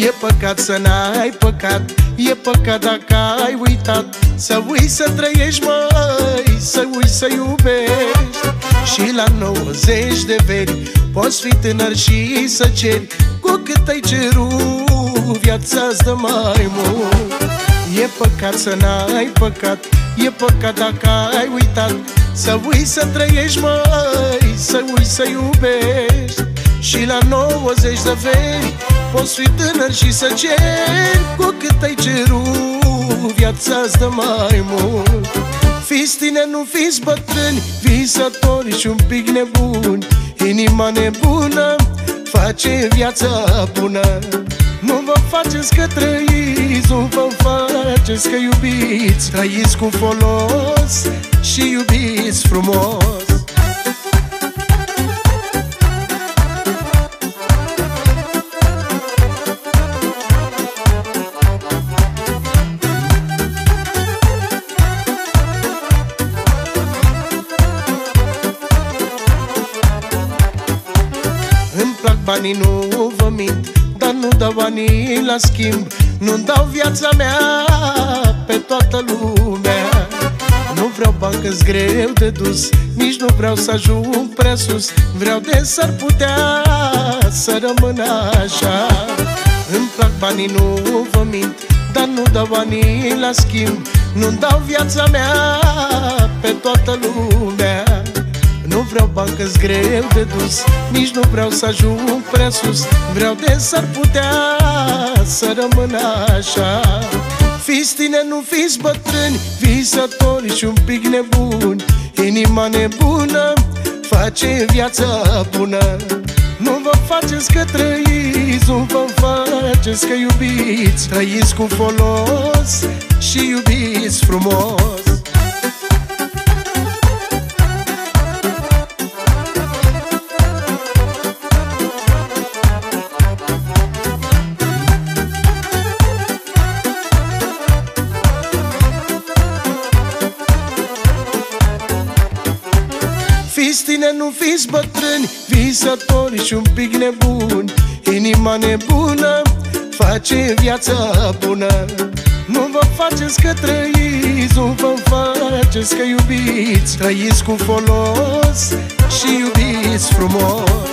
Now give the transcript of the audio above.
E păcat să n-ai păcat, e păcat dacă ai uitat. Să uiți să trăiești, măi, să uiți să iubești. Și la 90 de veri poți fi tânăr și să ceri. Cu cât ai cerut, viața-ți dă mai mult. E păcat să n-ai păcat, e păcat dacă ai uitat. Să uiți să trăiești, măi, să uiți să iubești. Și la 90 de veri poți fi tânăr și să ceri. Cu cât ai cerut, viața-ți dă mai mult. Fiți tineri, nu fiți bătrâni, visători și un pic nebuni. Inima nebună face viața bună. Nu vă faceți că trăiți, nu vă faceți că iubiți. Trăiți cu folos și iubiți frumos. Îmi plac banii, nu vă mint, dar nu dau banii la schimb. Nu-mi dau viața mea pe toată lumea. Nu vreau bani că-s greu de dus, nici nu vreau să ajung prea sus. Vreau de s-ar putea să rămână așa. Îmi plac banii, nu vă mint, dar nu dau banii la schimb. Nu-mi dau viața mea pe toată lumea. Nu vreau bani că-s greu de dus, nici nu vreau să ajung prea sus. Vreau de s-ar putea să rămână așa. Fiți tineri, nu fiți bătrâni, visători și un pic nebuni. Inima nebună face viața bună. Nu vă faceți că trăiți, nu vă faceți că iubiți. Trăiți cu folos și iubiți frumos. Fiți tineri, nu fiți bătrâni, visători și un pic nebuni. Inima nebună face viața bună. Nu vă faceți că trăiți, nu vă faceți că iubiți. Trăiți cu folos și iubiți frumos.